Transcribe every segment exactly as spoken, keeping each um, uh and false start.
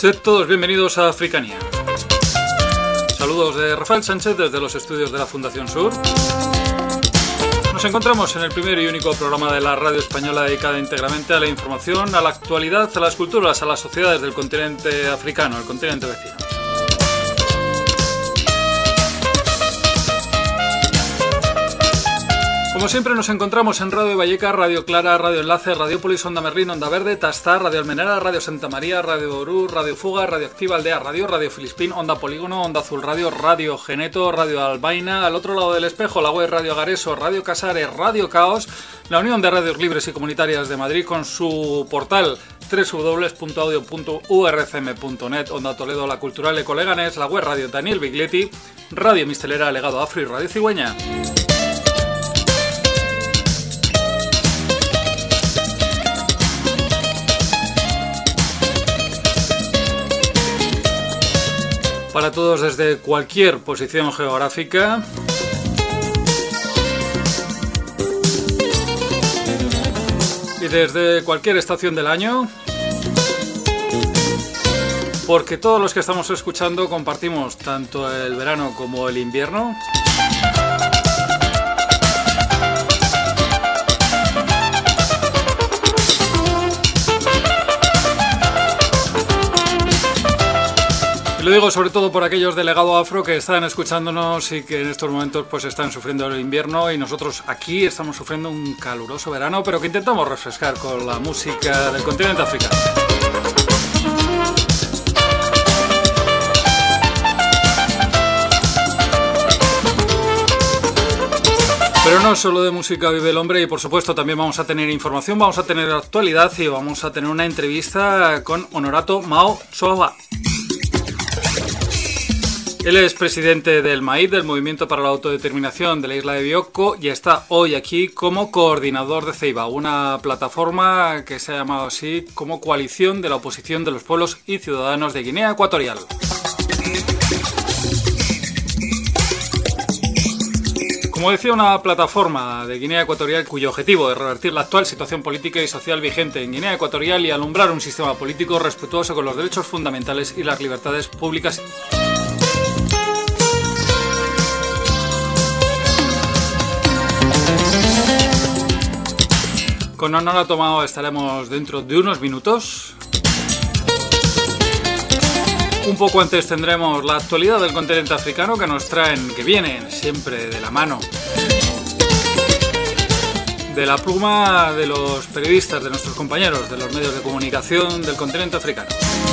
Sed todos bienvenidos a Africania. Saludos de Rafael Sánchez desde los estudios de la Fundación Sur. Nos encontramos en el primer y único programa de la radio española dedicada íntegramente a la información, a la actualidad, a las culturas, a las sociedades del continente africano, el continente vecino. Como siempre nos encontramos en Radio Valleca, Radio Clara, Radio Enlace, Radiopolis, Onda Merlín, Onda Verde, Tastar, Radio Almenara, Radio Santa María, Radio Orú, Radio Fuga, Radio Activa Aldea Radio, Radio Filispín, Onda Polígono, Onda Azul Radio, Radio Geneto, Radio Albaina, al otro lado del espejo, la web Radio Agareso, Radio Casares, Radio Caos, la Unión de Radios Libres y Comunitarias de Madrid con su portal doble u doble u doble u punto audio punto u r c m punto net, Onda Toledo, La Cultural Eco Leganés, la web Radio Daniel Biglietti, Radio Mistelera, Legado Afro y Radio Cigüeña. Para todos desde cualquier posición geográfica. Y desde cualquier estación del año. Porque todos los que estamos escuchando compartimos tanto el verano como el invierno. Lo digo sobre todo por aquellos de Legado Afro que están escuchándonos y que en estos momentos pues están sufriendo el invierno y nosotros aquí estamos sufriendo un caluroso verano, pero que intentamos refrescar con la música del continente africano. Pero no solo de música vive el hombre y por supuesto también vamos a tener información, vamos a tener actualidad y vamos a tener una entrevista con Honorato Mao Tsoaba. Él es presidente del M A I D, del Movimiento para la Autodeterminación de la Isla de Bioko, y está hoy aquí como coordinador de Ceiba, una plataforma que se ha llamado así como Coalición de la Oposición de los Pueblos y Ciudadanos de Guinea Ecuatorial. Como decía, una plataforma de Guinea Ecuatorial cuyo objetivo es revertir la actual situación política y social vigente en Guinea Ecuatorial y alumbrar un sistema político respetuoso con los derechos fundamentales y las libertades públicas. Con Honorato Mao estaremos dentro de unos minutos. Un poco antes tendremos la actualidad del continente africano que nos traen, que vienen siempre de la mano de la pluma de los periodistas, de nuestros compañeros de los medios de comunicación del continente africano.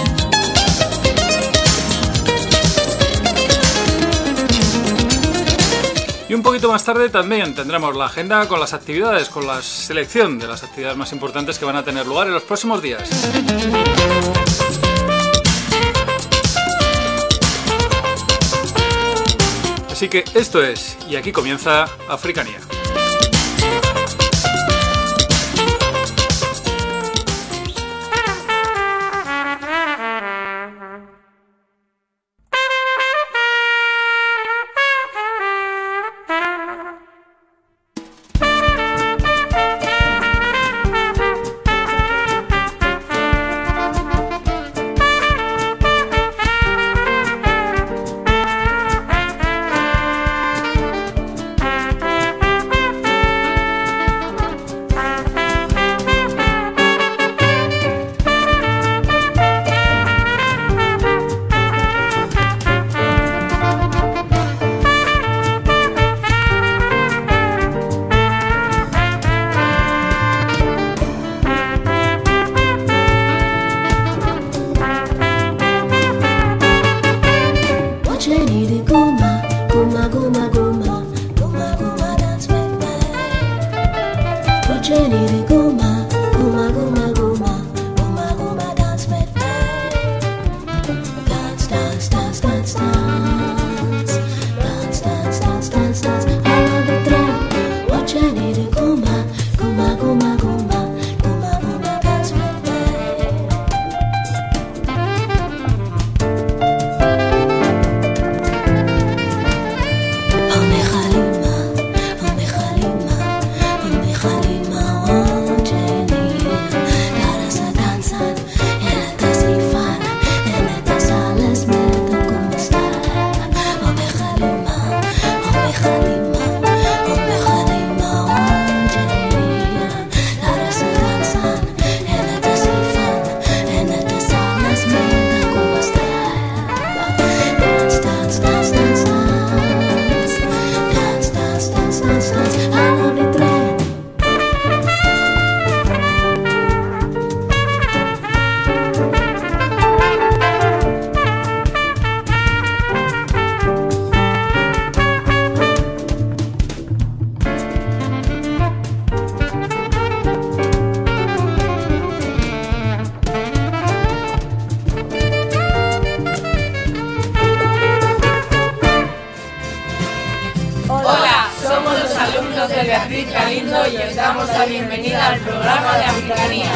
Y un poquito más tarde también tendremos la agenda con las actividades, con la selección de las actividades más importantes que van a tener lugar en los próximos días. Así que esto es, y aquí comienza Africania. la bienvenida al programa de Africanía.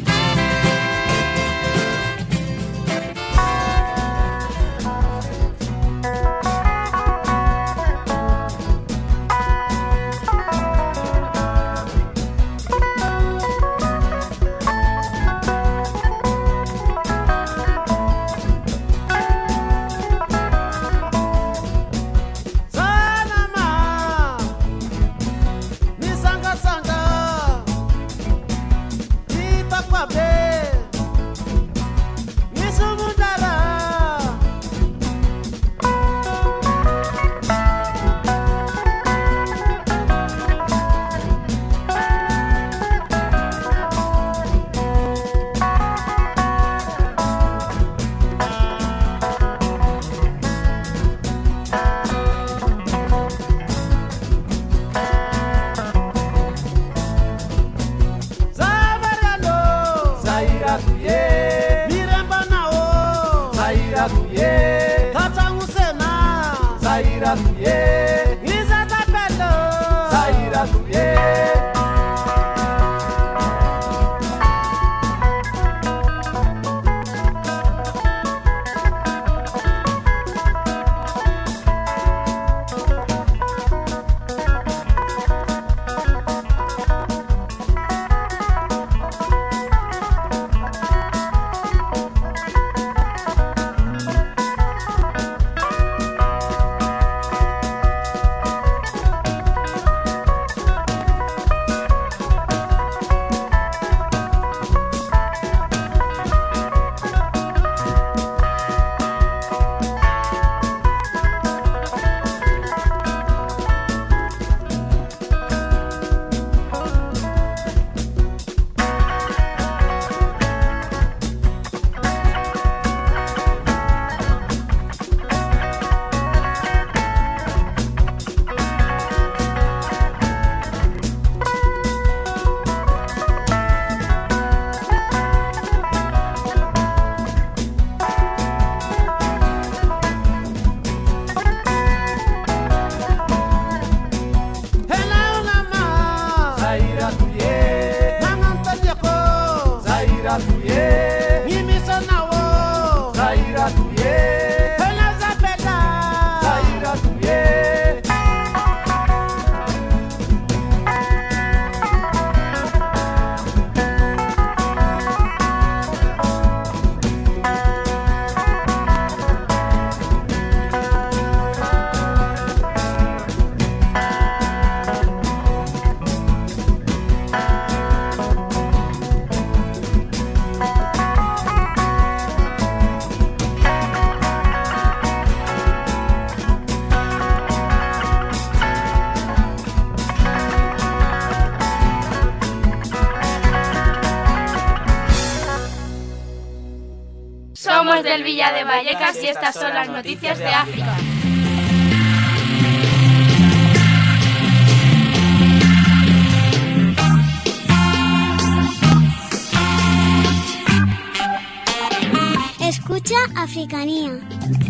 Somos del Villa de Vallecas y estas son las noticias de África. Escucha Africanía.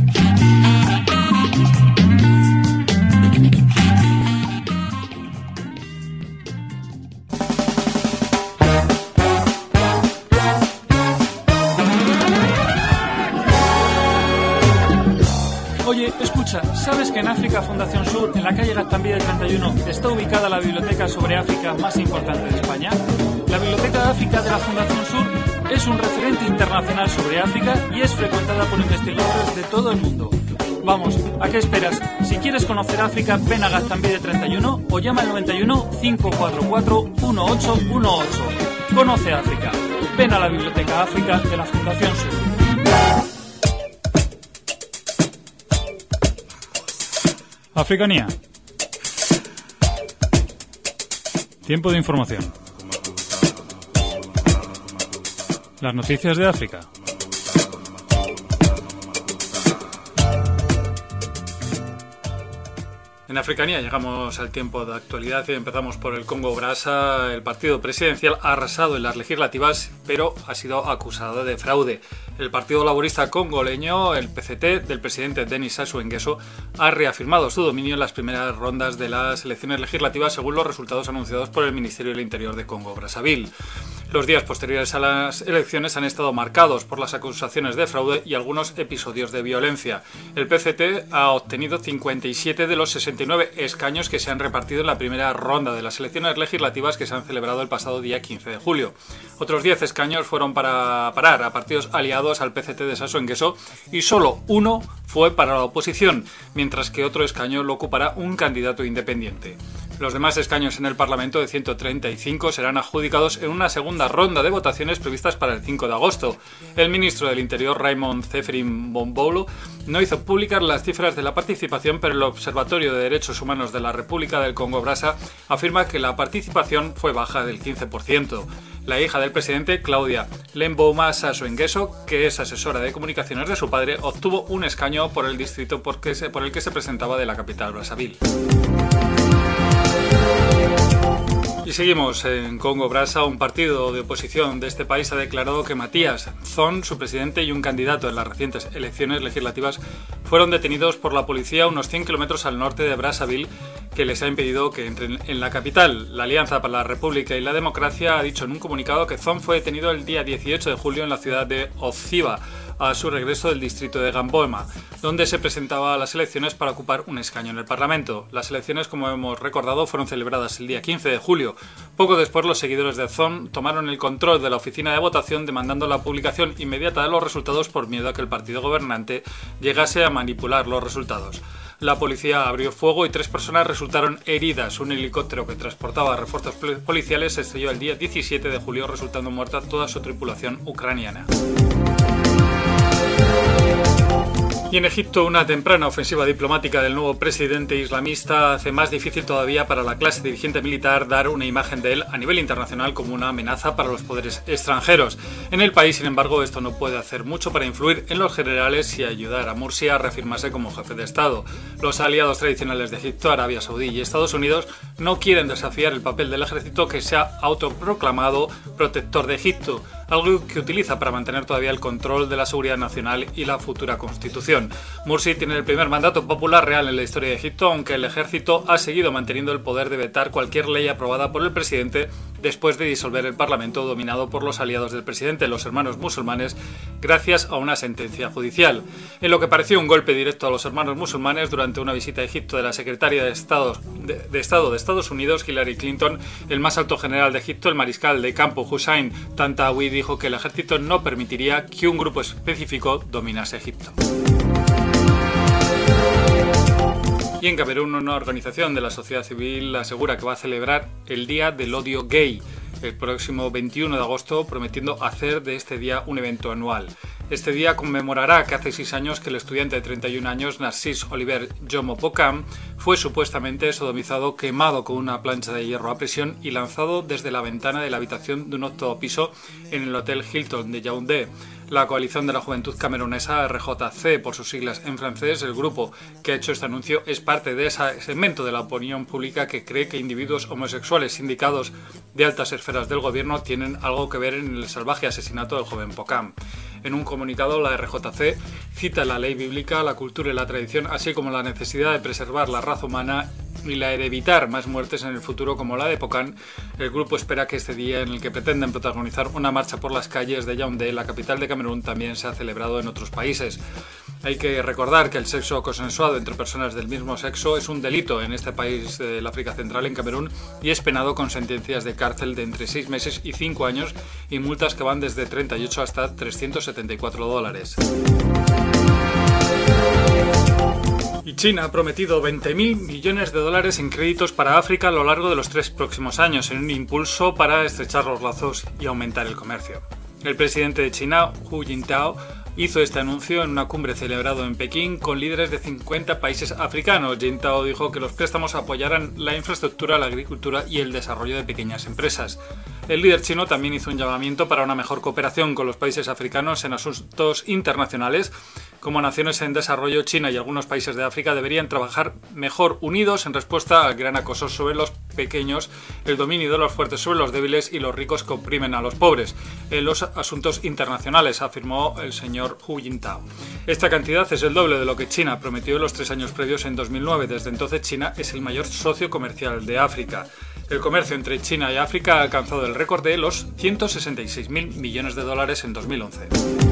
Oye, escucha, ¿sabes que en África Fundación Sur, en la calle Gaztambide treinta y uno, está ubicada la biblioteca sobre África más importante de España? La Biblioteca de África de la Fundación Sur es un referente internacional sobre África y es frecuentada por investigadores de todo el mundo. Vamos, ¿a qué esperas? Si quieres conocer África, ven a Gaztambide treinta y uno o llama al noventa y uno, cinco cuatro cuatro, uno ocho uno ocho. Conoce África. Ven a la Biblioteca África de la Fundación Sur. Africanía. Tiempo de información. Las noticias de África. En Africanía llegamos al tiempo de actualidad y empezamos por el Congo-Brazzaville. El partido presidencial ha arrasado en las legislativas, pero ha sido acusado de fraude. El Partido Laborista Congoleño, el P C T, del presidente Denis Sassou Nguesso, ha reafirmado su dominio en las primeras rondas de las elecciones legislativas según los resultados anunciados por el Ministerio del Interior de Congo-Brazzaville. Los días posteriores a las elecciones han estado marcados por las acusaciones de fraude y algunos episodios de violencia. El P C T ha obtenido cincuenta y siete de los sesenta y nueve escaños que se han repartido en la primera ronda de las elecciones legislativas que se han celebrado el pasado día quince de julio. Otros diez escaños fueron para parar a partidos aliados al P C T de Sassou Nguesso y solo uno fue para la oposición, mientras que otro escaño lo ocupará un candidato independiente. Los demás escaños en el Parlamento de ciento treinta y cinco serán adjudicados en una segunda ronda de votaciones previstas para el cinco de agosto. El ministro del Interior, Raymond Tseferin Bombolo, no hizo públicas las cifras de la participación, pero el Observatorio de Derechos Humanos de la República del Congo-Brazzaville afirma que la participación fue baja del quince por ciento. La hija del presidente, Claudia Lembouma Sassou Nguesso, que es asesora de comunicaciones de su padre, obtuvo un escaño por el distrito por el que se presentaba de la capital Brazzaville. Y seguimos en Congo-Brazzaville. Un partido de oposición de este país ha declarado que Matías Zon, su presidente y un candidato en las recientes elecciones legislativas, fueron detenidos por la policía a unos cien kilómetros al norte de Brazzaville, que les ha impedido que entren en la capital. La Alianza para la República y la Democracia ha dicho en un comunicado que Zon fue detenido el día dieciocho de julio en la ciudad de Oziba, a su regreso del distrito de Gamboema, donde se presentaba a las elecciones para ocupar un escaño en el Parlamento. Las elecciones, como hemos recordado, fueron celebradas el día quince de julio. Poco después, los seguidores de Zon tomaron el control de la oficina de votación, demandando la publicación inmediata de los resultados por miedo a que el partido gobernante llegase a manipular los resultados. La policía abrió fuego y tres personas resultaron heridas. Un helicóptero que transportaba refuerzos policiales se estrelló el día diecisiete de julio, resultando muerta toda su tripulación ucraniana. Y en Egipto, una temprana ofensiva diplomática del nuevo presidente islamista hace más difícil todavía para la clase dirigente militar dar una imagen de él a nivel internacional como una amenaza para los poderes extranjeros. En el país, sin embargo, esto no puede hacer mucho para influir en los generales y ayudar a Morsi a reafirmarse como jefe de Estado. Los aliados tradicionales de Egipto, Arabia Saudí y Estados Unidos no quieren desafiar el papel del ejército, que se ha autoproclamado protector de Egipto, algo que utiliza para mantener todavía el control de la seguridad nacional y la futura constitución. Morsi tiene el primer mandato popular real en la historia de Egipto, aunque el ejército ha seguido manteniendo el poder de vetar cualquier ley aprobada por el presidente después de disolver el parlamento dominado por los aliados del presidente, los hermanos musulmanes, gracias a una sentencia judicial. En lo que pareció un golpe directo a los hermanos musulmanes, durante una visita a Egipto de la secretaria de Estado de, de, Estado de Estados Unidos, Hillary Clinton, el más alto general de Egipto, el mariscal de campo Hussein Tantawi, dijo que el ejército no permitiría que un grupo específico dominase Egipto. Y en Camerún, una organización de la sociedad civil asegura que va a celebrar el Día del Odio Gay el próximo veintiuno de agosto, prometiendo hacer de este día un evento anual. Este día conmemorará que hace seis años que el estudiante de treinta y un años, Narcís Oliver Jomo Pokam, fue supuestamente sodomizado, quemado con una plancha de hierro a presión y lanzado desde la ventana de la habitación de un octavo piso en el Hotel Hilton de Yaoundé. La Coalición de la Juventud Camerunesa, R J C por sus siglas en francés, el grupo que ha hecho este anuncio, es parte de ese segmento de la opinión pública que cree que individuos homosexuales sindicados de altas esferas del gobierno tienen algo que ver en el salvaje asesinato del joven Pokam. En un comunicado, la R J C cita la ley bíblica, la cultura y la tradición, así como la necesidad de preservar la raza humana y la de evitar más muertes en el futuro como la de Pokam. El grupo espera que este día, en el que pretenden protagonizar una marcha por las calles de Yaoundé, la capital de Camerún, también se ha celebrado en otros países. Hay que recordar que el sexo consensuado entre personas del mismo sexo es un delito en este país del África Central, en Camerún, y es penado con sentencias de cárcel de entre seis meses y cinco años y multas que van desde treinta y ocho hasta trescientos setenta y cuatro dólares. Y China ha prometido veinte mil millones de dólares en créditos para África a lo largo de los tres próximos años, en un impulso para estrechar los lazos y aumentar el comercio. El presidente de China, Hu Jintao, hizo este anuncio en una cumbre celebrada en Pekín con líderes de cincuenta países africanos. Jintao dijo que los préstamos apoyarán la infraestructura, la agricultura y el desarrollo de pequeñas empresas. El líder chino también hizo un llamamiento para una mejor cooperación con los países africanos en asuntos internacionales, Como naciones en desarrollo, China y algunos países de África deberían trabajar mejor unidos en respuesta al gran acoso sobre los pequeños, el dominio de los fuertes sobre los débiles y los ricos que oprimen a los pobres en los asuntos internacionales, afirmó el señor Hu Jintao. Esta cantidad es el doble de lo que China prometió en los tres años previos en dos mil nueve. Desde entonces, China es el mayor socio comercial de África. El comercio entre China y África ha alcanzado el récord de los ciento sesenta y seis mil millones de dólares en dos mil once.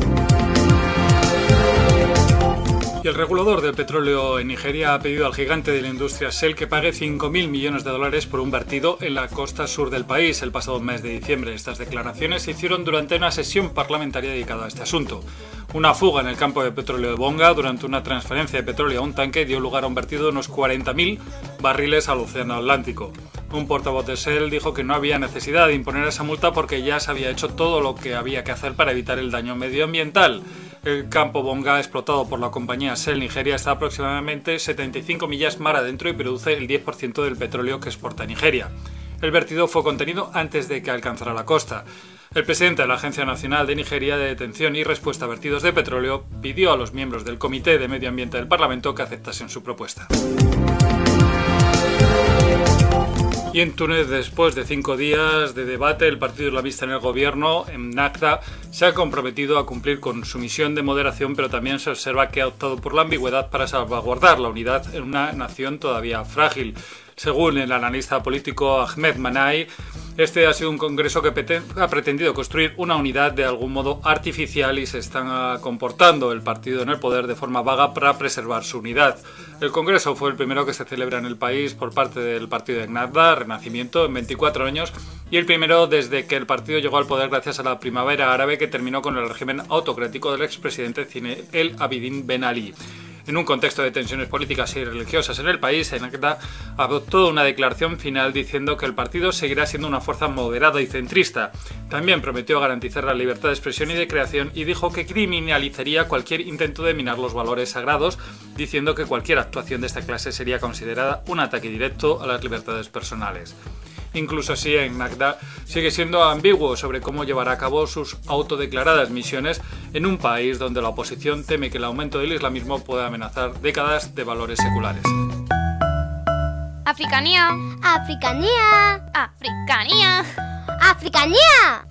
Y el regulador del petróleo en Nigeria ha pedido al gigante de la industria Shell que pague cinco mil millones de dólares por un vertido en la costa sur del país el pasado mes de diciembre. Estas declaraciones se hicieron durante una sesión parlamentaria dedicada a este asunto. Una fuga en el campo de petróleo de Bonga durante una transferencia de petróleo a un tanque dio lugar a un vertido de unos cuarenta mil barriles al Océano Atlántico. Un portavoz de Shell dijo que no había necesidad de imponer esa multa porque ya se había hecho todo lo que había que hacer para evitar el daño medioambiental. El campo Bonga, explotado por la compañía Shell Nigeria, está aproximadamente setenta y cinco millas mar adentro y produce el diez por ciento del petróleo que exporta a Nigeria. El vertido fue contenido antes de que alcanzara la costa. El presidente de la Agencia Nacional de Nigeria de Detención y Respuesta a Vertidos de Petróleo pidió a los miembros del Comité de Medio Ambiente del Parlamento que aceptasen su propuesta. Y en Túnez, después de cinco días de debate, el Partido Islamista en el gobierno, Ennahda, se ha comprometido a cumplir con su misión de moderación, pero también se observa que ha optado por la ambigüedad para salvaguardar la unidad en una nación todavía frágil. Según el analista político Ahmed Manai, este ha sido un congreso que ha pretendido construir una unidad de algún modo artificial y se está comportando el partido en el poder de forma vaga para preservar su unidad. El congreso fue el primero que se celebra en el país por parte del partido de Ennahda, Renacimiento, en veinticuatro años, y el primero desde que el partido llegó al poder gracias a la primavera árabe que terminó con el régimen autocrático del expresidente Zine El Abidine Ben Ali. En un contexto de tensiones políticas y religiosas en el país, Ennahda adoptó una declaración final diciendo que el partido seguirá siendo una fuerza moderada y centrista. También prometió garantizar la libertad de expresión y de creación y dijo que criminalizaría cualquier intento de minar los valores sagrados, diciendo que cualquier actuación de esta clase sería considerada un ataque directo a las libertades personales. Incluso así, Ennahda sigue siendo ambiguo sobre cómo llevará a cabo sus autodeclaradas misiones en un país donde la oposición teme que el aumento del islamismo pueda amenazar décadas de valores seculares. Africanía. Africanía. Africanía. Africanía.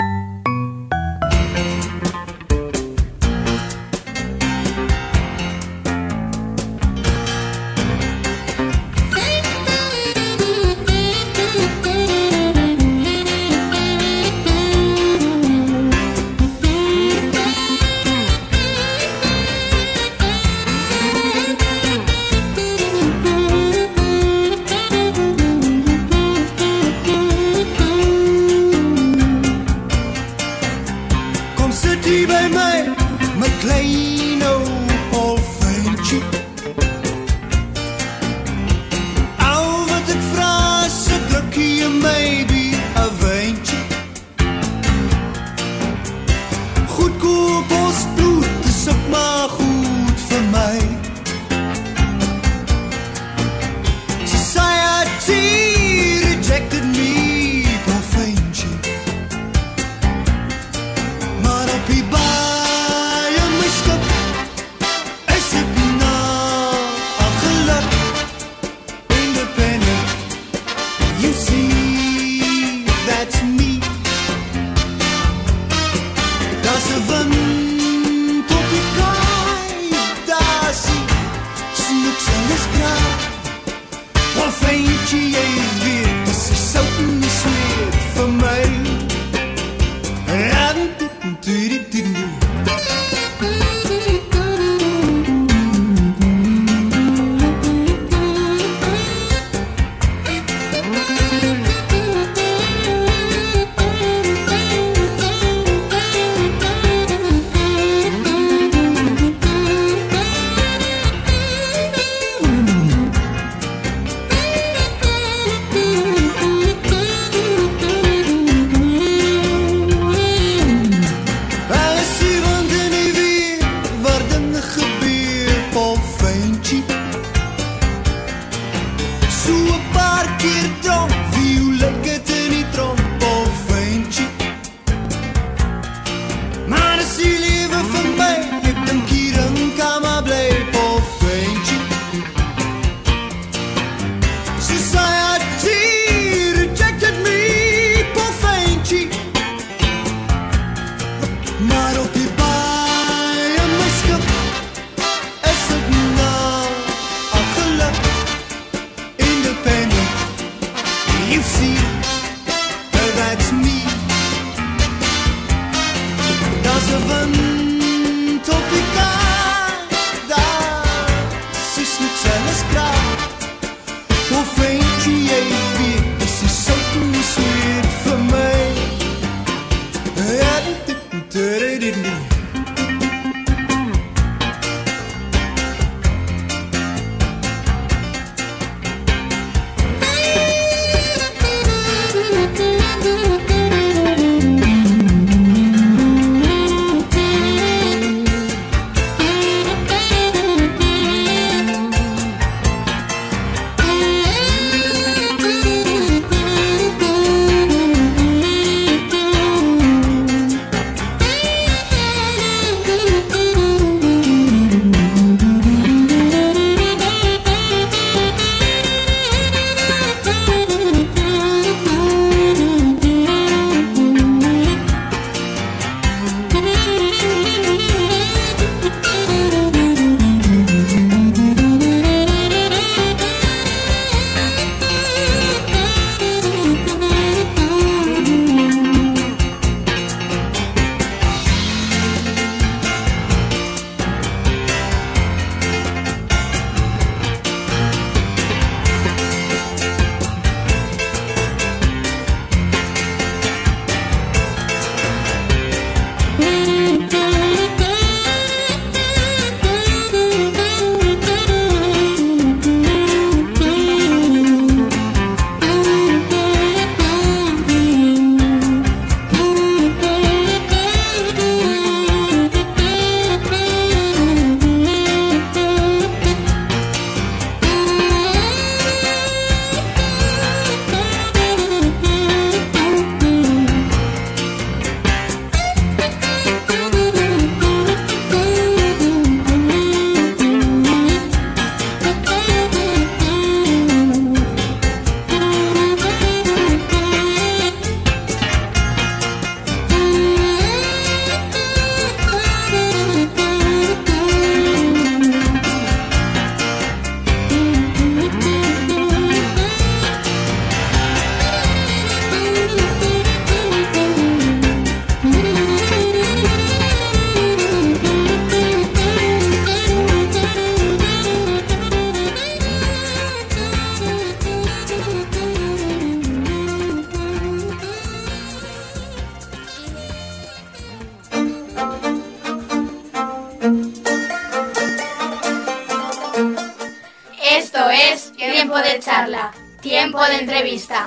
Tiempo de charla, tiempo de entrevista.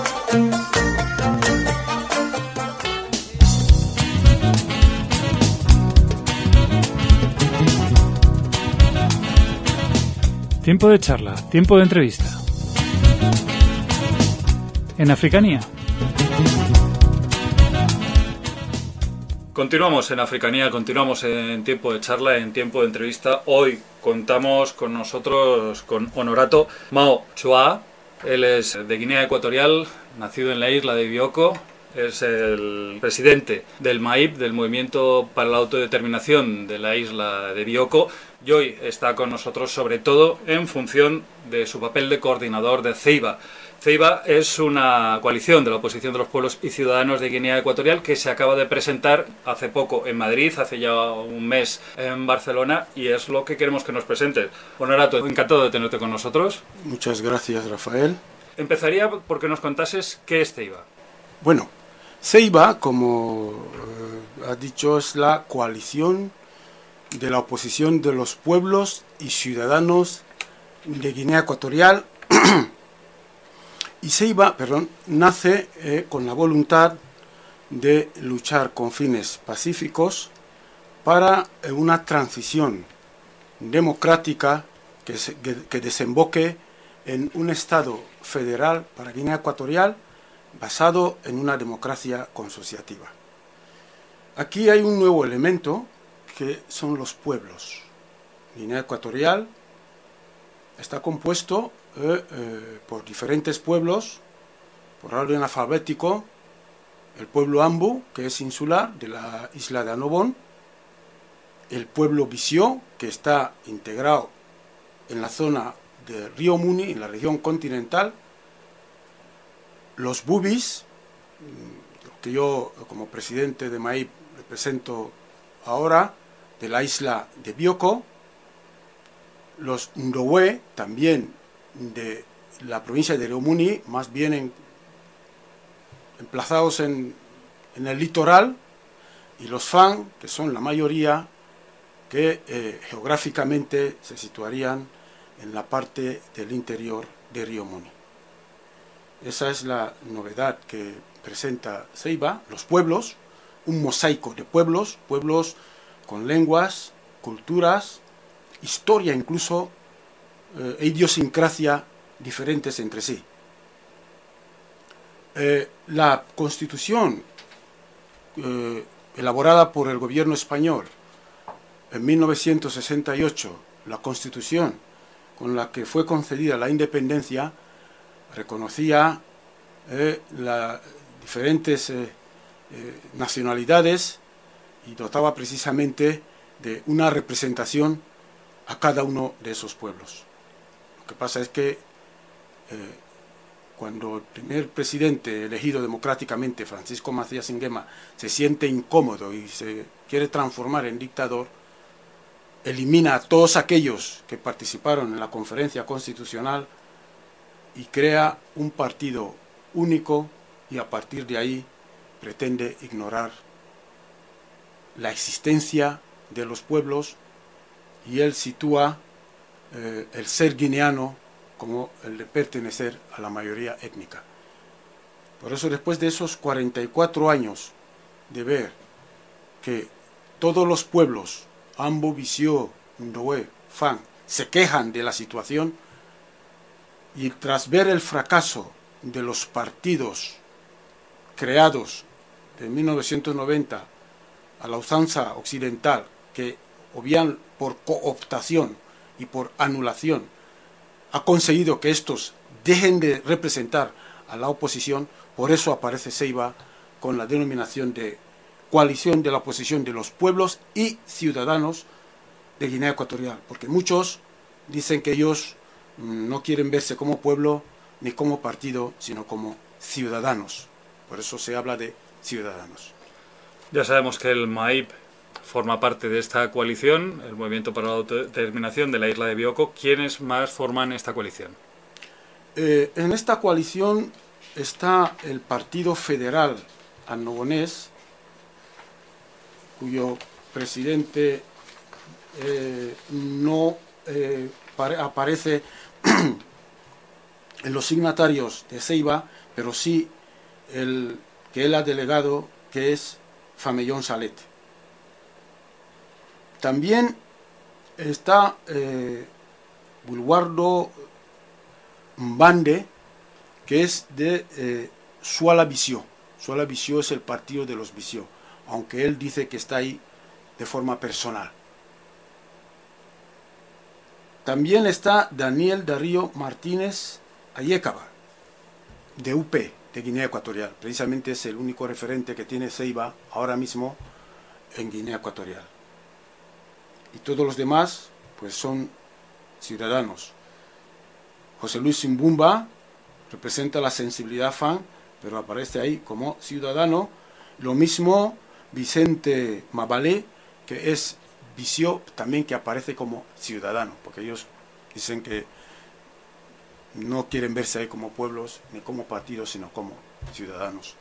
Tiempo de charla, tiempo de entrevista. En Africanía. Continuamos en Africanía, continuamos en tiempo de charla, en tiempo de entrevista. Hoy contamos con nosotros con Honorato Mao Chua. Él es de Guinea Ecuatorial, nacido en la isla de Bioko. Es el presidente del M A I P, del Movimiento para la Autodeterminación de la isla de Bioko, y hoy está con nosotros sobre todo en función de su papel de coordinador de Ceiba. Ceiba es una coalición de la oposición de los pueblos y ciudadanos de Guinea Ecuatorial que se acaba de presentar hace poco en Madrid, hace ya un mes en Barcelona, y es lo que queremos que nos presentes. Honorato, encantado de tenerte con nosotros. Muchas gracias, Rafael. Empezaría por que nos contases qué es Ceiba. Bueno, Ceiba, como eh, has dicho, es la coalición de la oposición de los pueblos y ciudadanos de Guinea Ecuatorial. Y Ceiba, perdón, nace eh, con la voluntad de luchar con fines pacíficos para eh, una transición democrática que, se, que, que desemboque en un Estado federal para Guinea Ecuatorial basado en una democracia consociativa. Aquí hay un nuevo elemento que son los pueblos. Guinea Ecuatorial está compuesto eh, eh, por diferentes pueblos, por orden alfabético: el pueblo Ambo, que es insular, de la isla de Annobón; el pueblo Bisio, que está integrado en la zona de Río Muni, en la región continental; los Bubis, que yo como presidente de M A I P represento ahora, de la isla de Bioko; los Ndowe, también de la provincia de Río Muni, más bien en, emplazados en, en el litoral; y los Fan, que son la mayoría, que eh, geográficamente se situarían en la parte del interior de Río Muni. Esa es la novedad que presenta Ceiba, los pueblos, un mosaico de pueblos, pueblos con lenguas, culturas, historia incluso, eh, e idiosincrasia diferentes entre sí. Eh, la Constitución eh, elaborada por el gobierno español en mil novecientos sesenta y ocho, la Constitución con la que fue concedida la independencia, reconocía eh, las diferentes eh, eh, nacionalidades y dotaba precisamente de una representación a cada uno de esos pueblos. Lo que pasa es que eh, cuando el primer presidente elegido democráticamente, Francisco Macías Nguema, se siente incómodo y se quiere transformar en dictador, elimina a todos aquellos que participaron en la conferencia constitucional y crea un partido único, y a partir de ahí pretende ignorar la existencia de los pueblos, y él sitúa eh, el ser guineano como el de pertenecer a la mayoría étnica. Por eso, después de esos cuarenta y cuatro años de ver que todos los pueblos, Ambo, Bisio, Ndowe, Fan, se quejan de la situación, y tras ver el fracaso de los partidos creados de mil novecientos noventa a la usanza occidental, que o bien por cooptación y por anulación ha conseguido que estos dejen de representar a la oposición, por eso aparece Ceiba con la denominación de coalición de la oposición de los pueblos y ciudadanos de Guinea Ecuatorial, porque muchos dicen que ellos no quieren verse como pueblo ni como partido, sino como ciudadanos. Por eso se habla de ciudadanos. Ya sabemos que el M A I P forma parte de esta coalición, el Movimiento para la Autodeterminación de la isla de Bioko. ¿Quiénes más forman esta coalición? Eh, en esta coalición está el Partido Federal Annobonés, cuyo presidente eh, no eh, aparece en los signatarios de Ceiba, pero sí el que él ha delegado, que es Famellón Salet. También está eh, Bulwardo Mbande, que es de eh, Suala Visio. Suala Visio es el partido de los Visio, aunque él dice que está ahí de forma personal. También está Daniel Darío Martínez Ayécaba, de U P, de Guinea Ecuatorial. Precisamente es el único referente que tiene Ceiba ahora mismo en Guinea Ecuatorial. Y todos los demás, pues son ciudadanos. José Luis Simbumba representa la sensibilidad fan, pero aparece ahí como ciudadano. Lo mismo Vicente Mabalé, que es Visio, también, que aparece como ciudadano, porque ellos dicen que no quieren verse ahí como pueblos ni como partidos, sino como ciudadanos.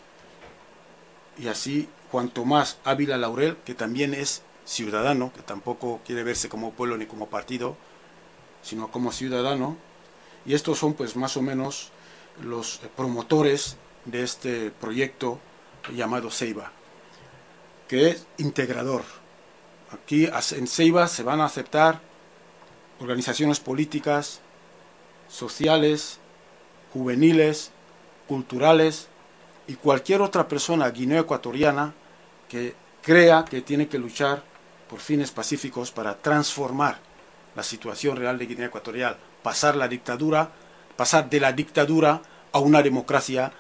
Y así Juan Tomás Ávila Laurel, que también es ciudadano, que tampoco quiere verse como pueblo ni como partido, sino como ciudadano. Y estos son pues más o menos los promotores de este proyecto llamado Ceiba, que es integrador. Aquí en Ceiba se van a aceptar organizaciones políticas, sociales, juveniles, culturales y cualquier otra persona guineo-ecuatoriana que crea que tiene que luchar por fines pacíficos para transformar la situación real de Guinea Ecuatorial, pasar la dictadura, pasar de la dictadura a una democracia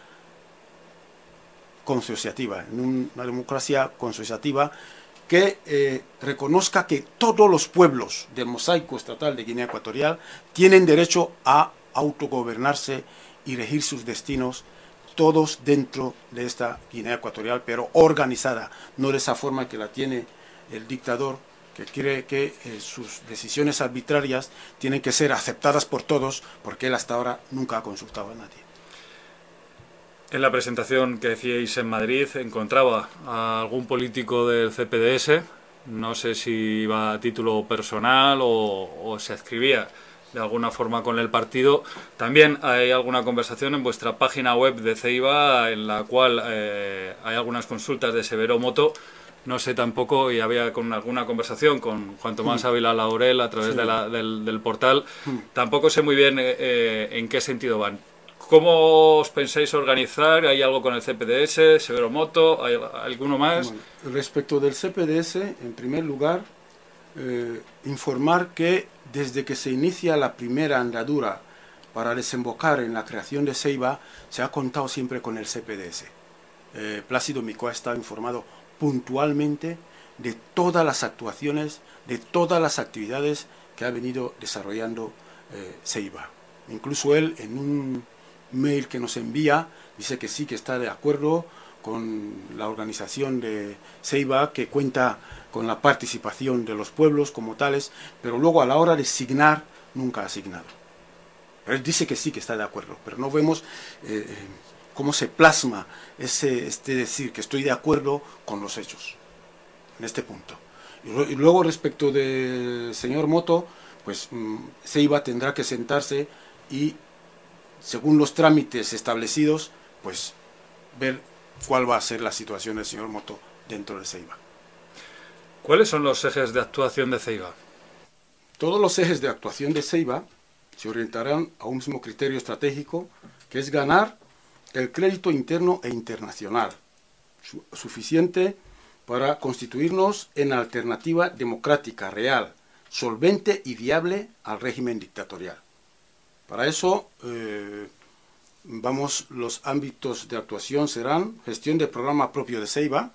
consociativa, en una democracia consociativa que eh, reconozca que todos los pueblos del mosaico estatal de Guinea Ecuatorial tienen derecho a autogobernarse y regir sus destinos, todos dentro de esta Guinea Ecuatorial, pero organizada, no de esa forma que la tiene el dictador, que quiere que eh, sus decisiones arbitrarias tienen que ser aceptadas por todos, porque él hasta ahora nunca ha consultado a nadie. En la presentación que decíais en Madrid, encontraba a algún político del C P D S, no sé si iba a título personal o, o se adscribía de alguna forma con el partido. También hay alguna conversación en vuestra página web de Ceiba, en la cual eh, hay algunas consultas de Severo Moto. No sé tampoco, y había con alguna conversación con Juan Tomás Ávila Laurel a través sí. de la, del, del portal. Tampoco sé muy bien eh, en qué sentido van. ¿Cómo os pensáis organizar? ¿Hay algo con el C P D S, Severo Moto? ¿Hay alguno más? Bueno, respecto del C P D S, en primer lugar, eh, informar que desde que se inicia la primera andadura para desembocar en la creación de Ceiba, se ha contado siempre con el C P D S. Eh, Plácido Micó ha estado informado puntualmente de todas las actuaciones, de todas las actividades que ha venido desarrollando eh, Ceiba. Incluso él, en un mail que nos envía, dice que sí, que está de acuerdo con la organización de Ceiba, que cuenta con la participación de los pueblos como tales, pero luego a la hora de signar, nunca ha signado. Pero él dice que sí, que está de acuerdo, pero no vemos eh, cómo se plasma ese este decir que estoy de acuerdo con los hechos, en este punto. Y luego respecto del señor Moto, pues Ceiba tendrá que sentarse y, según los trámites establecidos, pues ver cuál va a ser la situación del señor Moto dentro de Ceiba. ¿Cuáles son los ejes de actuación de Ceiba? Todos los ejes de actuación de Ceiba se orientarán a un mismo criterio estratégico, que es ganar el crédito interno e internacional, su suficiente para constituirnos en alternativa democrática, real, solvente y viable al régimen dictatorial. Para eso, eh, vamos, los ámbitos de actuación serán gestión del programa propio de Ceiba,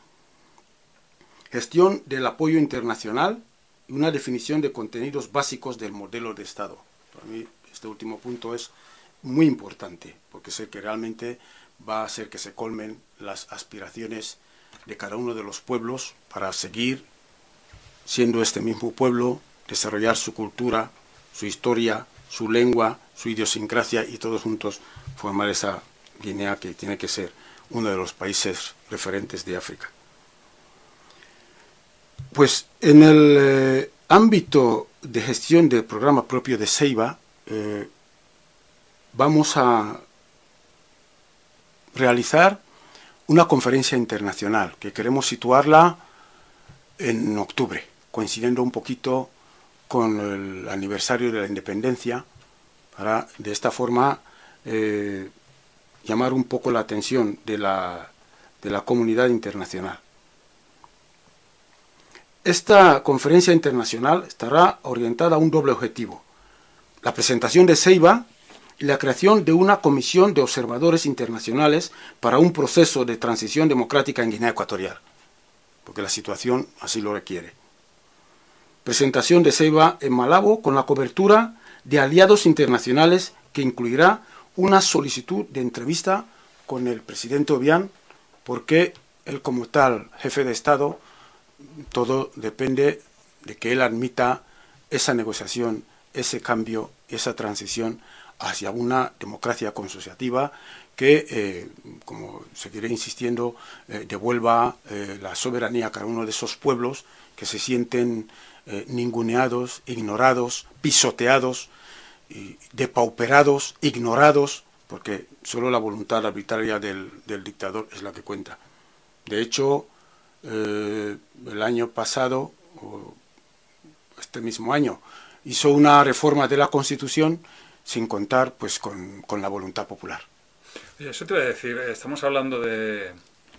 gestión del apoyo internacional y una definición de contenidos básicos del modelo de Estado. Para mí este último punto es muy importante, porque sé que realmente va a hacer que se colmen las aspiraciones de cada uno de los pueblos para seguir siendo este mismo pueblo, desarrollar su cultura, su historia, su lengua, su idiosincrasia y todos juntos formar esa Guinea que tiene que ser uno de los países referentes de África. Pues en el eh, ámbito de gestión del programa propio de Ceiba, eh, vamos a realizar una conferencia internacional que queremos situarla en octubre, coincidiendo un poquito con el aniversario de la independencia, para de esta forma eh, llamar un poco la atención de la, de la comunidad internacional. Esta conferencia internacional estará orientada a un doble objetivo: la presentación de Ceiba y la creación de una comisión de observadores internacionales para un proceso de transición democrática en Guinea Ecuatorial, porque la situación así lo requiere. Presentación de Ceiba en Malabo con la cobertura de aliados internacionales, que incluirá una solicitud de entrevista con el presidente Obiang, porque él, como tal jefe de Estado, todo depende de que él admita esa negociación, ese cambio, esa transición hacia una democracia consociativa que, eh, como seguiré insistiendo, eh, devuelva eh, la soberanía a cada uno de esos pueblos que se sienten eh, ninguneados, ignorados, pisoteados, y depauperados, ignorados, porque solo la voluntad arbitraria del, del dictador es la que cuenta. De hecho, eh, el año pasado, o este mismo año, hizo una reforma de la Constitución sin contar pues con, con la voluntad popular. Eso te iba a decir, estamos hablando de,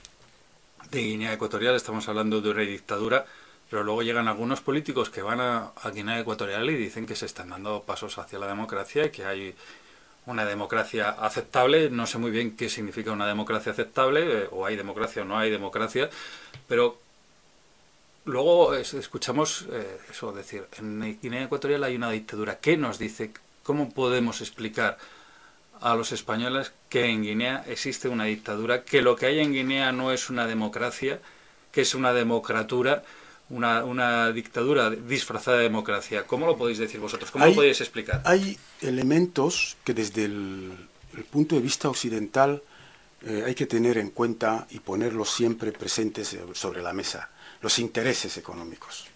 de Guinea Ecuatorial, estamos hablando de una dictadura, pero luego llegan algunos políticos que van a, a Guinea Ecuatorial y dicen que se están dando pasos hacia la democracia y que hay una democracia aceptable. No sé muy bien qué significa una democracia aceptable, eh, o hay democracia o no hay democracia, pero luego es, escuchamos eh, eso, decir, en Guinea Ecuatorial hay una dictadura. ¿Qué nos dice? ¿Cómo podemos explicar a los españoles que en Guinea existe una dictadura, que lo que hay en Guinea no es una democracia, que es una democratura, una, una dictadura disfrazada de democracia? ¿Cómo lo podéis decir vosotros? ¿Cómo hay, lo podéis explicar? Hay elementos que desde el, el punto de vista occidental eh, hay que tener en cuenta y ponerlos siempre presentes sobre la mesa: los intereses económicos.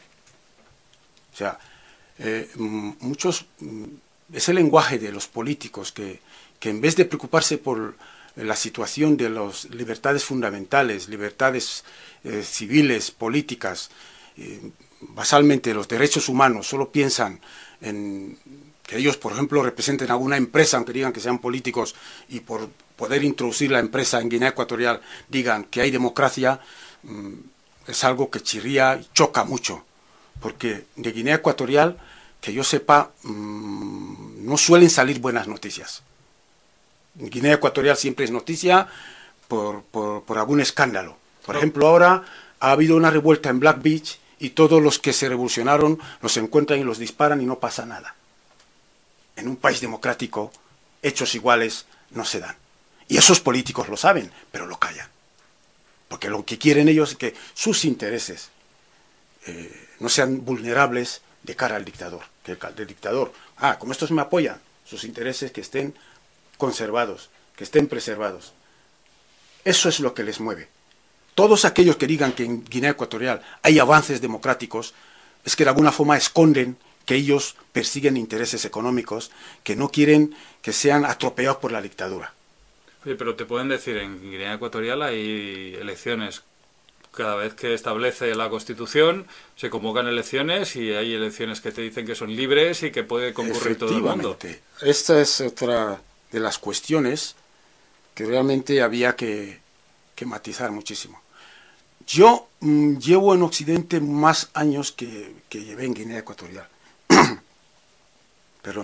O sea, eh, muchos... es el lenguaje de los políticos que, que en vez de preocuparse por la situación de las libertades fundamentales, libertades eh, civiles, políticas, eh, basalmente los derechos humanos, solo piensan en que ellos, por ejemplo, representen alguna empresa, aunque digan que sean políticos, y por poder introducir la empresa en Guinea Ecuatorial digan que hay democracia, mmm, es algo que chirría y choca mucho, porque de Guinea Ecuatorial, que yo sepa, mmm, no suelen salir buenas noticias. En Guinea Ecuatorial siempre es noticia por, por, por algún escándalo. Por ejemplo, ahora ha habido una revuelta en Black Beach y todos los que se revolucionaron los encuentran y los disparan y no pasa nada. En un país democrático, hechos iguales no se dan. Y esos políticos lo saben, pero lo callan. Porque lo que quieren ellos es que sus intereses eh, no sean vulnerables de cara al dictador. Que el, el dictador, ah, como estos me apoyan, sus intereses que estén conservados, que estén preservados. Eso es lo que les mueve. Todos aquellos que digan que en Guinea Ecuatorial hay avances democráticos, es que de alguna forma esconden que ellos persiguen intereses económicos, que no quieren que sean atropellados por la dictadura. Oye, pero te pueden decir, en Guinea Ecuatorial hay elecciones. Cada vez que establece la Constitución, se convocan elecciones y hay elecciones que te dicen que son libres y que puede concurrir todo el mundo. Esta es otra de las cuestiones que realmente había que, que matizar muchísimo. Yo mmm, llevo en Occidente más años que, que llevé en Guinea Ecuatorial. Perdón.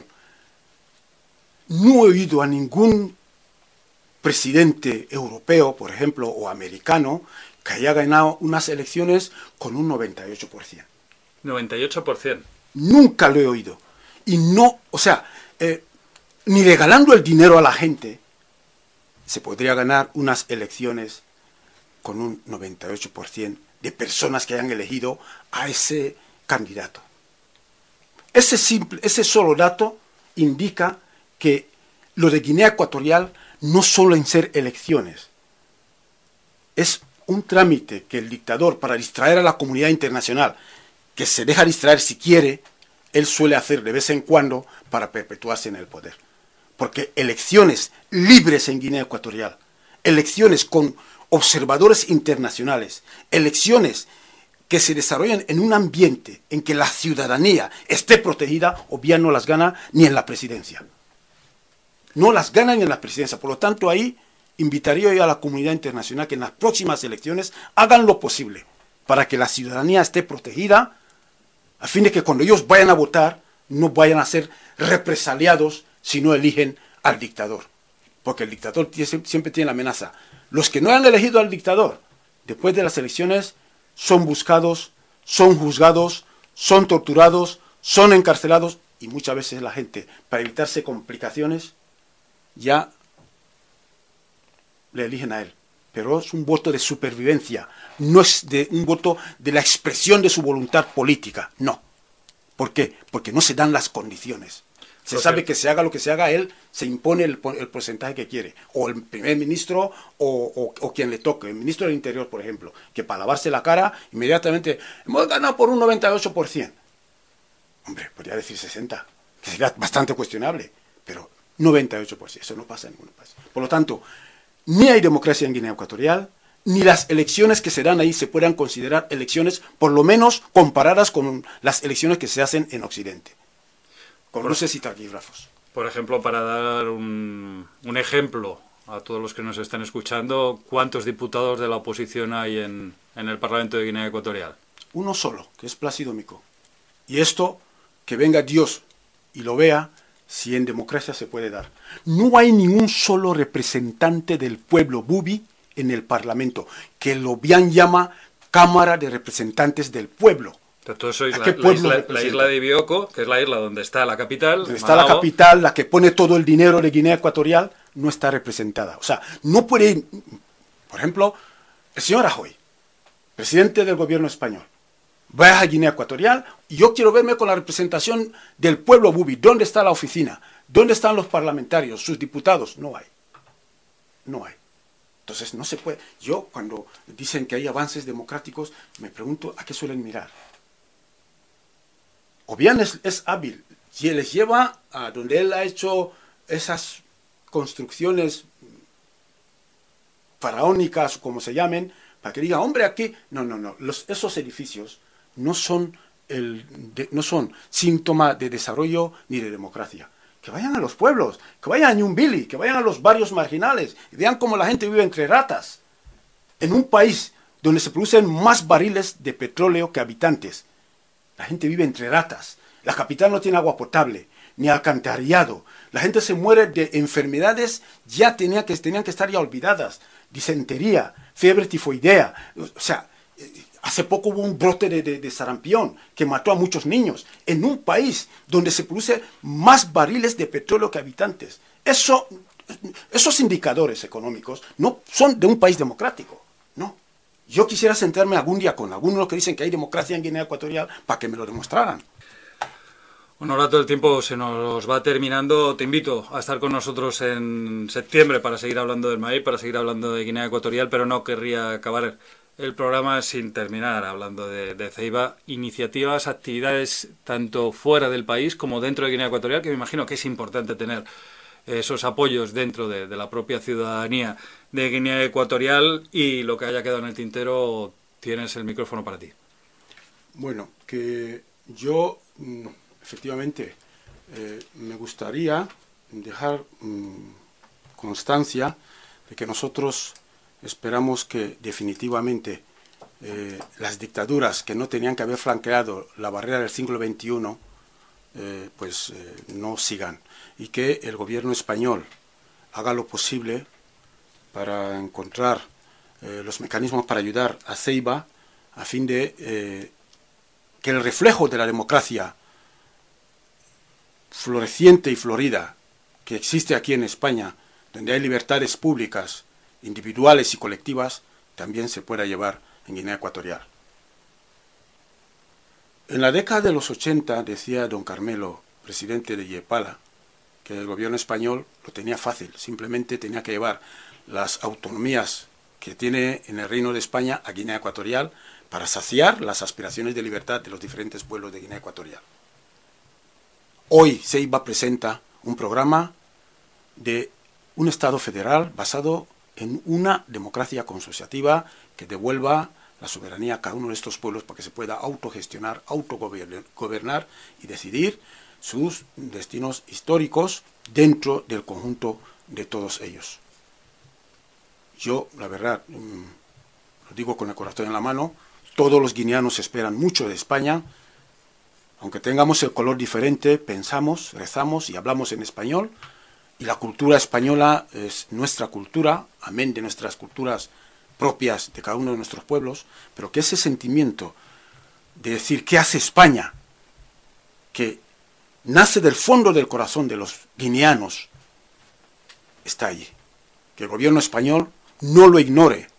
No he oído a ningún presidente europeo, por ejemplo, o americano, que haya ganado unas elecciones con un noventa y ocho por ciento. noventa y ocho por ciento. Nunca lo he oído. Y no, o sea, eh, ni regalando el dinero a la gente, se podría ganar unas elecciones con un noventa y ocho por ciento de personas que hayan elegido a ese candidato. Ese, simple, ese solo dato indica que lo de Guinea Ecuatorial no solo en ser elecciones, es un trámite que el dictador, para distraer a la comunidad internacional, que se deja distraer si quiere, él suele hacer de vez en cuando para perpetuarse en el poder. porque elecciones libres en Guinea Ecuatorial, elecciones con observadores internacionales, elecciones que se desarrollen en un ambiente en que la ciudadanía esté protegida, o bien no las gana ni en la presidencia. No las gana ni en la presidencia. Por lo tanto, ahí invitaría yo a la comunidad internacional que en las próximas elecciones hagan lo posible para que la ciudadanía esté protegida, a fin de que cuando ellos vayan a votar no vayan a ser represaliados si no eligen al dictador. Porque el dictador siempre tiene la amenaza. Los que no han elegido al dictador, después de las elecciones, son buscados, son juzgados, son torturados, son encarcelados, y muchas veces la gente, para evitarse complicaciones, ya le eligen a él. Pero es un voto de supervivencia, no es de un voto de la expresión de su voluntad política, no. ¿Por qué? Porque no se dan las condiciones. Se okay. sabe que se haga lo que se haga, él se impone el, el porcentaje que quiere, o el primer ministro, o, o, o quien le toque, el ministro del Interior, por ejemplo, que para lavarse la cara, inmediatamente, hemos ganado por un noventa y ocho por ciento. Hombre, podría decir sesenta, que sería bastante cuestionable, pero noventa y ocho por ciento, eso no pasa en ningún país. Por lo tanto, ni hay democracia en Guinea Ecuatorial, ni las elecciones que se dan ahí se puedan considerar elecciones, por lo menos comparadas con las elecciones que se hacen en Occidente. Con luces y taquígrafos. Por ejemplo, para dar un, un ejemplo a todos los que nos están escuchando, ¿cuántos diputados de la oposición hay en, en el Parlamento de Guinea Ecuatorial? Uno solo, que es Plácido Mico. Y esto, que venga Dios y lo vea, si en democracia se puede dar. No hay ningún solo representante del pueblo bubi en el Parlamento, que lo bien llama Cámara de Representantes del Pueblo. Entonces sois la, la, isla, la isla de Bioko, que es la isla donde está la capital. Donde está Malabo. La capital, la que pone todo el dinero de Guinea Ecuatorial, no está representada. O sea, no puede ir, por ejemplo, el señor Rajoy, presidente del gobierno español, va a Guinea Ecuatorial y yo quiero verme con la representación del pueblo bubi. ¿Dónde está la oficina? ¿Dónde están los parlamentarios, sus diputados? No hay. No hay. Entonces no se puede. Yo, cuando dicen que hay avances democráticos, me pregunto a qué suelen mirar. O bien es, es hábil, si les lleva a donde él ha hecho esas construcciones faraónicas, como se llamen, para que diga, hombre, aquí, no, no, no, los, esos edificios no son, el, de, no son síntoma de desarrollo ni de democracia. Que vayan a los pueblos, que vayan a Ñumbili, que vayan a los barrios marginales, y vean cómo la gente vive entre ratas, en un país donde se producen más barriles de petróleo que habitantes. La gente vive entre ratas. La capital no tiene agua potable, ni alcantarillado. La gente se muere de enfermedades ya tenía que, tenían que estar ya olvidadas. Disentería, fiebre tifoidea. O sea, hace poco hubo un brote de, de, de sarampión que mató a muchos niños. En un país donde se produce más barriles de petróleo que habitantes. Eso, esos indicadores económicos no son de un país democrático. No. Yo quisiera sentarme algún día con algunos que dicen que hay democracia en Guinea Ecuatorial para que me lo demostraran. Bueno, ahora todo el tiempo se nos va terminando. Te invito a estar con nosotros en septiembre para seguir hablando del maíz, para seguir hablando de Guinea Ecuatorial, pero no querría acabar el programa sin terminar hablando de, de Ceiba. Iniciativas, actividades tanto fuera del país como dentro de Guinea Ecuatorial, que me imagino que es importante tener esos apoyos dentro de, de la propia ciudadanía de Guinea Ecuatorial, y lo que haya quedado en el tintero, tienes el micrófono para ti. Bueno, que yo efectivamente eh, me gustaría dejar mmm, constancia de que nosotros esperamos que definitivamente eh, las dictaduras que no tenían que haber flanqueado la barrera del siglo veintiuno eh, pues eh, no sigan, y que el gobierno español haga lo posible para encontrar eh, los mecanismos para ayudar a Ceiba a fin de eh, que el reflejo de la democracia floreciente y florida que existe aquí en España, donde hay libertades públicas, individuales y colectivas, también se pueda llevar en Guinea Ecuatorial. En la década de los ochenta, decía don Carmelo, presidente de Yepala, que el gobierno español lo tenía fácil, simplemente tenía que llevar las autonomías que tiene en el Reino de España a Guinea Ecuatorial para saciar las aspiraciones de libertad de los diferentes pueblos de Guinea Ecuatorial. Hoy Ceiba presenta un programa de un Estado federal basado en una democracia consociativa que devuelva la soberanía a cada uno de estos pueblos para que se pueda autogestionar, autogobernar y decidir sus destinos históricos dentro del conjunto de todos ellos. Yo, la verdad, lo digo con el corazón en la mano, todos los guineanos esperan mucho de España. Aunque tengamos el color diferente, pensamos, rezamos y hablamos en español, y la cultura española es nuestra cultura, amén de nuestras culturas propias de cada uno de nuestros pueblos, pero que ese sentimiento de decir ¿qué hace España?, que nace del fondo del corazón de los guineanos, está allí. Que el gobierno español no lo ignore.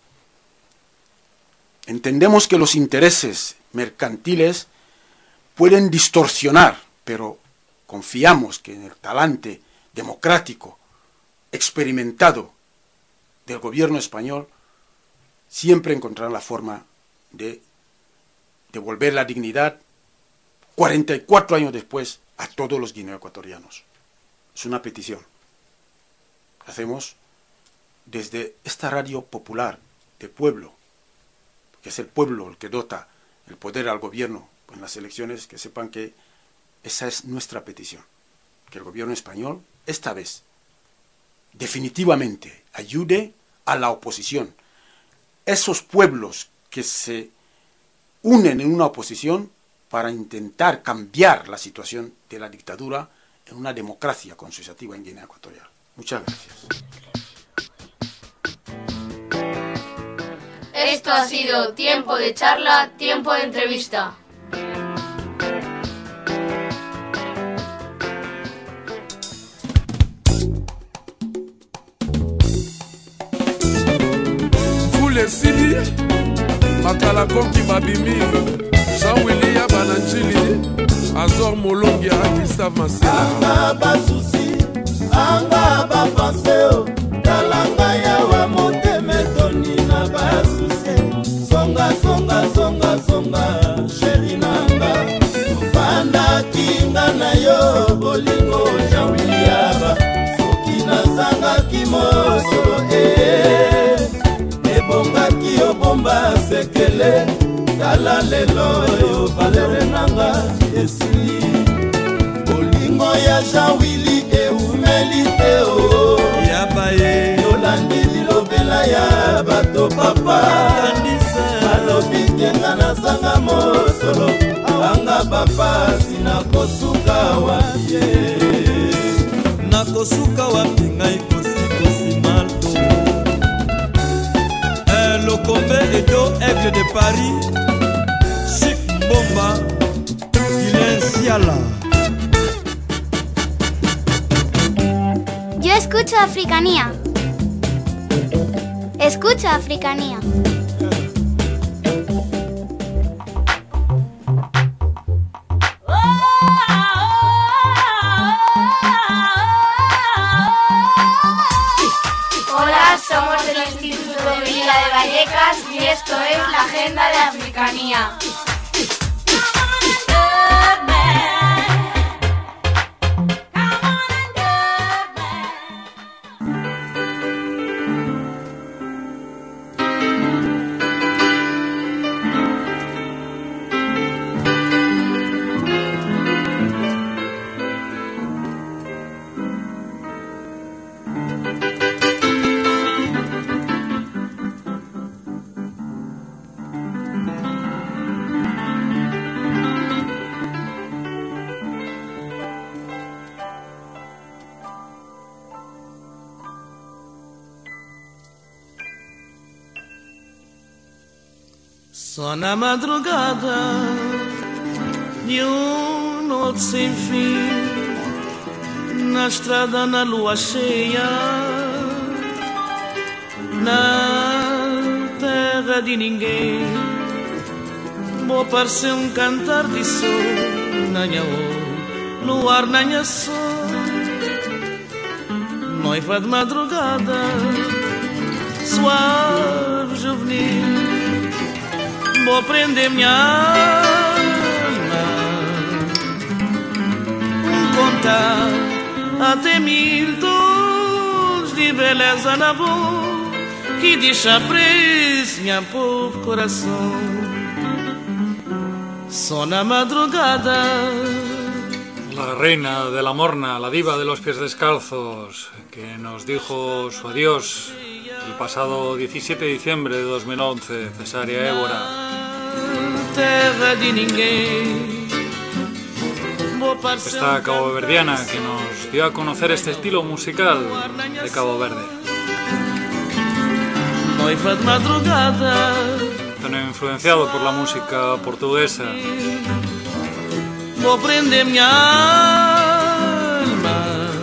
Entendemos que los intereses mercantiles pueden distorsionar, pero confiamos que en el talante democrático, experimentado del gobierno español, siempre encontrarán la forma de devolver la dignidad cuarenta y cuatro años después a todos los guineoecuatorianos. Es una petición que hacemos desde esta radio popular de pueblo, que es el pueblo el que dota el poder al gobierno en las elecciones, que sepan que esa es nuestra petición, que el gobierno español, esta vez, definitivamente ayude a la oposición. Esos pueblos que se unen en una oposición para intentar cambiar la situación de la dictadura en una democracia consociativa en Guinea Ecuatorial. Muchas gracias. Esto ha sido Tiempo de Charla, Tiempo de Entrevista. Fulesili, Makala Konki Babimi, Jean-Willy Yabananchili, Azor Molongia, Gustave Masela. Anga basusi, anga bapaseo, Kalanga yawa motemetoni na basusi. Songa, songa, songa, songa, sheri nanga. Fanda kinga na yo, bolingo Jean-Willy Yaba. Soki na zanga kimoso, eh. Ebonga kiyo bomba sekele. Kala lelo yo valere nanga esili. Bolingo ya Jean-Willy e umelite o. Yabaye Yolandi lilobela ya bato papa. Alobi kenga na zanga mosolo. Anga papa sina kosuka waye. Na kosuka wapi ngai kosi kosi malto. Eh, Lokombe Edo Aigle de Paris. Chic Bomba Silenciala. Yo escucho Africanía. Escucho Africanía. Hola, somos del Instituto de Villa de Vallecas y esto es la Agenda de Africanía. Só na madrugada de um noite sem fim, na estrada na lua cheia, na terra de ninguém, vou parecer um cantar de sol, nanha o luar nanha sol, noiva de madrugada, suave juvenil. Vou prender minha alma, contar até mil, tu mostre beleza na boca que deixa preso minha pobre coração. Só na madrugada. La reina de la morna, la diva de los pies descalzos, que nos dijo su adiós el pasado diecisiete de diciembre de dos mil once, Cesárea Évora. Terra de ninguém. Esta caboverdiana que nos dio a conocer este estilo musical de Cabo Verde. Noiva de madrugada. Tan influenciado por la música portuguesa. Vou prender minha alma.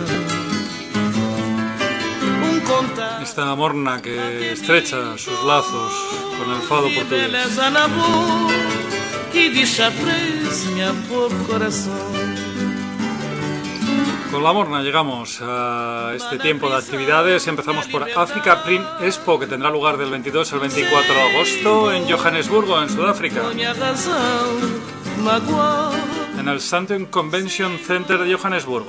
Um contar. Esta morna que estrecha sus lazos con el fado portugués. Beleza na boca que deixa preso minha pobre coração. Con la morna llegamos a este tiempo de actividades. Empezamos por Africa Print Expo, que tendrá lugar del veintidós al veinticuatro de agosto en Johannesburgo, en Sudáfrica. En el Sandton Convention Center de Johannesburgo.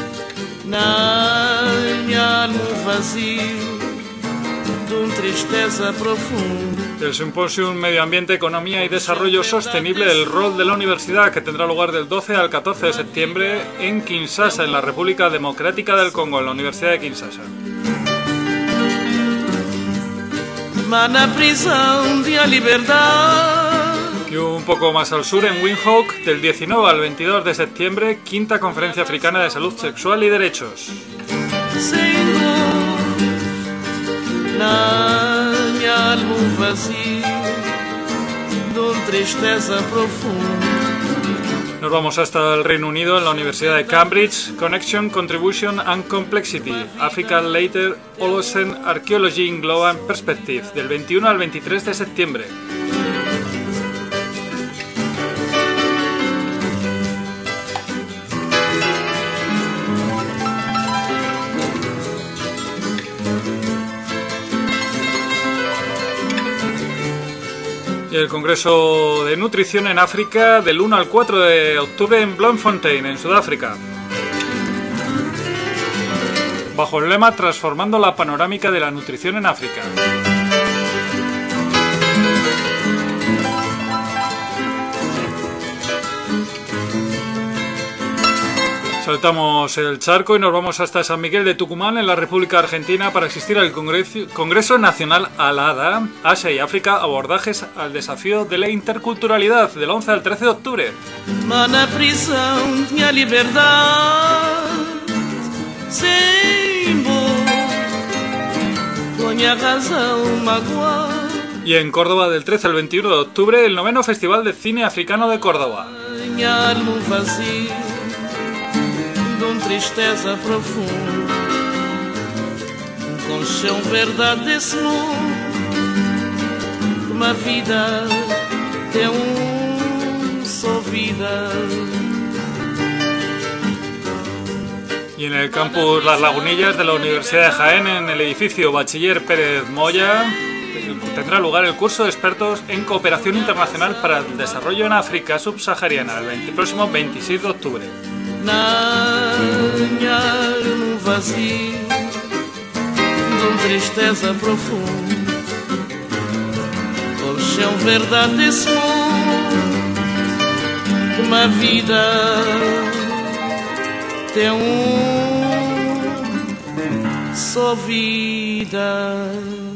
El Simposium Medio Ambiente, Economía y Desarrollo Sostenible, el rol de la universidad, que tendrá lugar del doce al catorce de septiembre en Kinshasa, en la República Democrática del Congo, en la Universidad de Kinshasa. Y un poco más al sur, en Windhoek, del diecinueve al veintidós de septiembre, quinta Conferencia Africana de Salud Sexual y Derechos. Na minha alma vazio, de tristeza profunda. Nos vamos hasta el Reino Unido, en la Universidad de Cambridge. Connection, Contribution and Complexity, Africa Later Holocene Archaeology in Global Perspective, del veintiuno al veintitrés de septiembre. Y el Congreso de Nutrición en África del uno al cuatro de octubre en Bloemfontein, en Sudáfrica. Bajo el lema Transformando la panorámica de la nutrición en África. Saltamos el charco y nos vamos hasta San Miguel de Tucumán, en la República Argentina, para asistir al Congreso, Congreso Nacional ALADA, Asia y África, abordajes al desafío de la interculturalidad, del once al trece de octubre. Na prisão tinha liberdade, tinha razão magoada. Y en Córdoba, del trece al veintiuno de octubre, el noveno Festival de Cine Africano de Córdoba. Minha alma vazio, de tristeza profunda, com chão verdade desse mundo, uma vida tem um só vida. Y en el campus Las Lagunillas de la Universidad de Jaén, en el edificio Bachiller Pérez Moya, tendrá lugar el curso de expertos en cooperación internacional para el desarrollo en África subsahariana, el próximo veintiséis de octubre. Na minha alma vazio, de tristeza profunda, o chão verdade desse mundo, uma vida tem um só vida.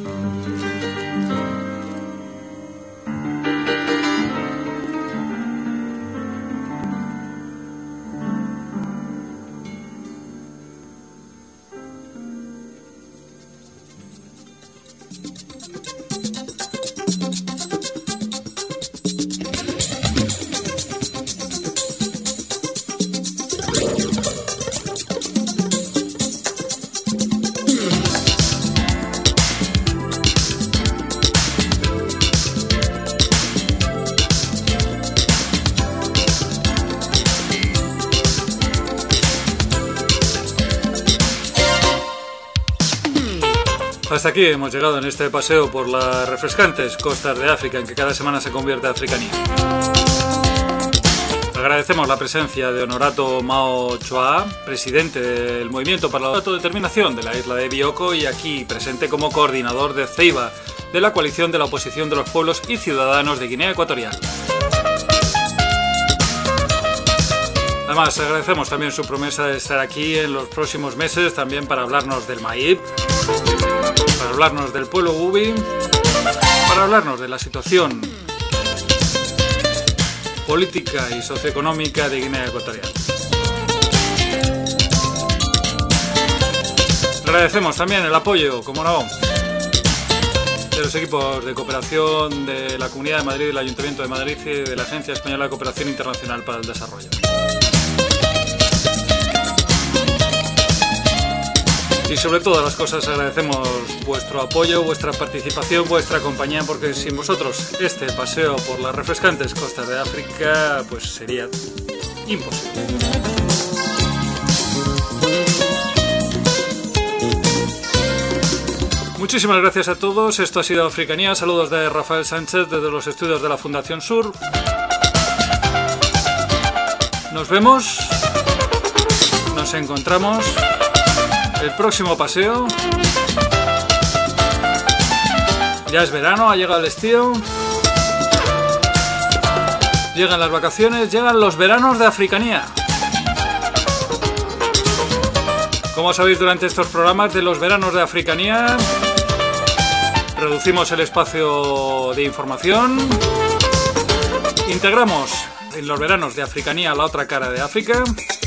Hasta aquí hemos llegado en este paseo por las refrescantes costas de África, en que cada semana se convierte en Africanía. Agradecemos la presencia de Honorato Mao Choa, presidente del Movimiento para la Autodeterminación de la isla de Bioko y aquí presente como coordinador de Ceiba, de la coalición de la oposición de los pueblos y ciudadanos de Guinea Ecuatorial. Además, agradecemos también su promesa de estar aquí en los próximos meses, también para hablarnos del Maíb, para hablarnos del pueblo Gubi, para hablarnos de la situación política y socioeconómica de Guinea Ecuatorial. Agradecemos también el apoyo, como no, de los equipos de cooperación de la Comunidad de Madrid, del Ayuntamiento de Madrid y de la Agencia Española de Cooperación Internacional para el Desarrollo. Y sobre todas las cosas agradecemos vuestro apoyo, vuestra participación, vuestra compañía, porque sin vosotros este paseo por las refrescantes costas de África pues sería imposible. Muchísimas gracias a todos, esto ha sido Africanía, saludos de Rafael Sánchez desde los estudios de la Fundación Sur. Nos vemos, nos encontramos el próximo paseo. Ya es verano, ha llegado el estío, llegan las vacaciones, llegan los veranos de Africanía. Como sabéis, durante estos programas de los veranos de Africanía reducimos el espacio de información, integramos en los veranos de Africanía la otra cara de África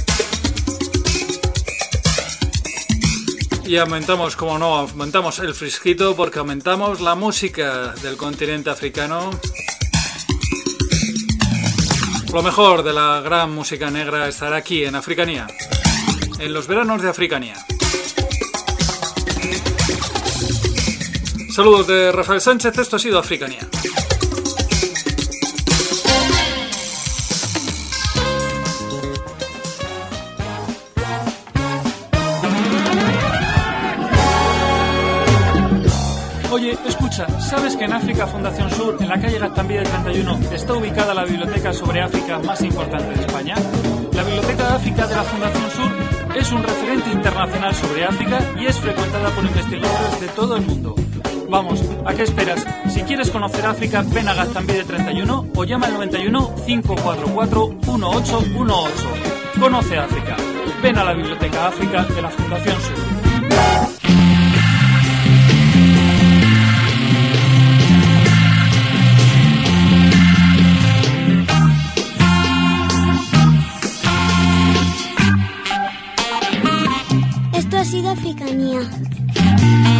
y aumentamos, como no, aumentamos el fresquito porque aumentamos la música del continente africano. Lo mejor de la gran música negra estará aquí en Africanía, en los veranos de Africanía. Saludos de Rafael Sánchez, esto ha sido Africanía. Oye, escucha, ¿sabes que en África Fundación Sur, en la calle Gaztambide treinta y uno, está ubicada la biblioteca sobre África más importante de España? La Biblioteca de África de la Fundación Sur es un referente internacional sobre África y es frecuentada por investigadores de todo el mundo. Vamos, ¿a qué esperas? Si quieres conocer África, ven a Gaztambide treinta y uno o llama al noventa y uno, cinco cuatro cuatro, uno ocho uno ocho. Conoce África. Ven a la Biblioteca África de la Fundación Sur. Esto ha sido Africanía.